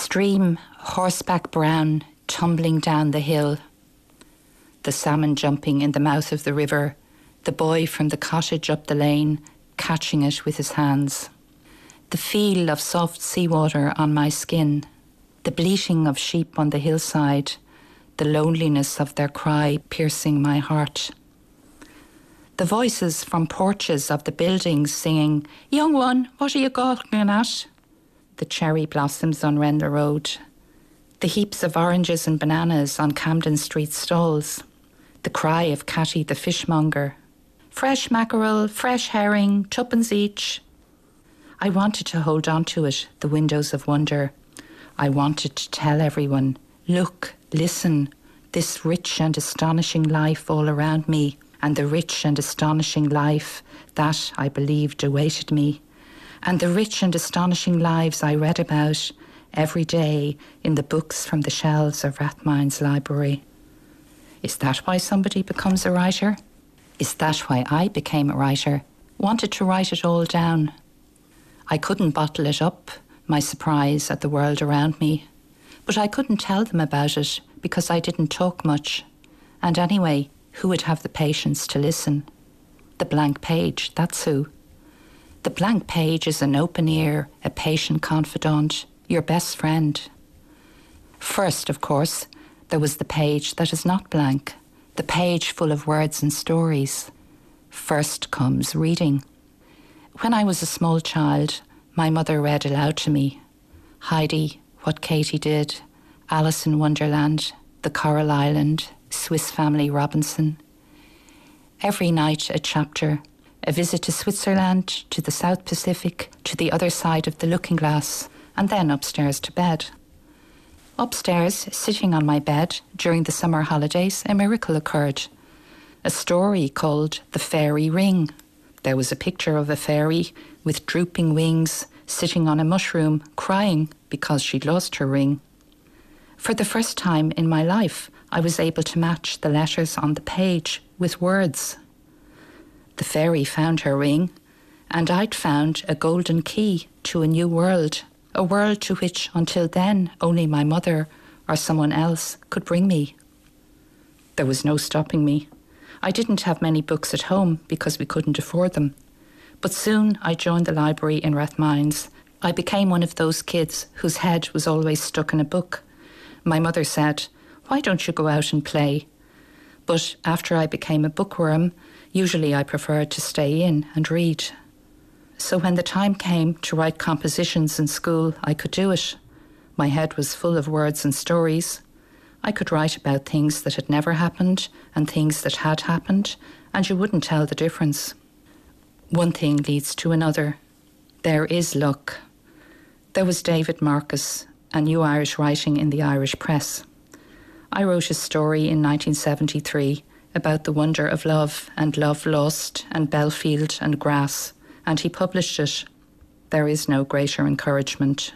stream, horseback brown, tumbling down the hill. The salmon jumping in the mouth of the river, the boy from the cottage up the lane, catching it with his hands. The feel of soft seawater on my skin, the bleating of sheep on the hillside, the loneliness of their cry piercing my heart. The voices from porches of the buildings singing, "Young one, what are you gawking at?" The cherry blossoms on Rendle Road, the heaps of oranges and bananas on Camden Street stalls, the cry of Catty the fishmonger, "Fresh mackerel, fresh herring, tuppence each." I wanted to hold on to it, the windows of wonder. I wanted to tell everyone, look, listen, this rich and astonishing life all around me, and the rich and astonishing life that I believed awaited me, and the rich and astonishing lives I read about every day in the books from the shelves of Rathmines Library. Is that why somebody becomes a writer? Is that why I became a writer? Wanted to write it all down. I couldn't bottle it up, my surprise at the world around me, but I couldn't tell them about it because I didn't talk much. And anyway, who would have the patience to listen? The blank page, that's who. The blank page is an open ear, a patient confidant, your best friend. First, of course, there was the page that is not blank, the page full of words and stories. First comes reading. When I was a small child, my mother read aloud to me. Heidi, What Katie Did, Alice in Wonderland, The Coral Island, Swiss Family Robinson. Every night a chapter, a visit to Switzerland, to the South Pacific, to the other side of the looking glass, and then upstairs to bed. Upstairs, sitting on my bed during the summer holidays, a miracle occurred. A story called The Fairy Ring. There was a picture of a fairy with drooping wings, sitting on a mushroom, crying because she'd lost her ring. For the first time in my life, I was able to match the letters on the page with words. The fairy found her ring, and I'd found a golden key to a new world, a world to which until then only my mother or someone else could bring me. There was no stopping me. I didn't have many books at home because we couldn't afford them. But soon I joined the library in Rathmines. I became one of those kids whose head was always stuck in a book. My mother said, "Why don't you go out and play?" But after I became a bookworm, usually I preferred to stay in and read. So when the time came to write compositions in school, I could do it. My head was full of words and stories. I could write about things that had never happened and things that had happened, and you wouldn't tell the difference. One thing leads to another. There is luck. There was David Marcus, a new Irish writing in the Irish press. I wrote a story in 1973 about the wonder of love and love lost and Belfield and grass, and he published it. There is no greater encouragement.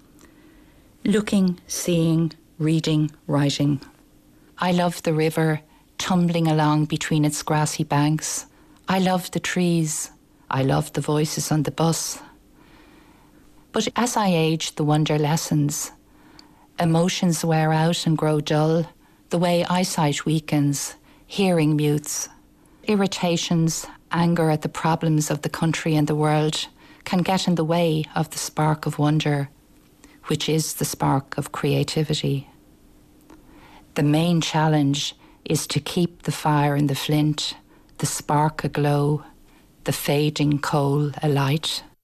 Looking, seeing, reading, writing. I love the river tumbling along between its grassy banks. I love the trees. I love the voices on the bus. But as I age, the wonder lessens. Emotions wear out and grow dull. The way eyesight weakens, hearing mutes. Irritations, anger at the problems of the country and the world can get in the way of the spark of wonder, which is the spark of creativity. The main challenge is to keep the fire in the flint, the spark aglow, the fading coal alight.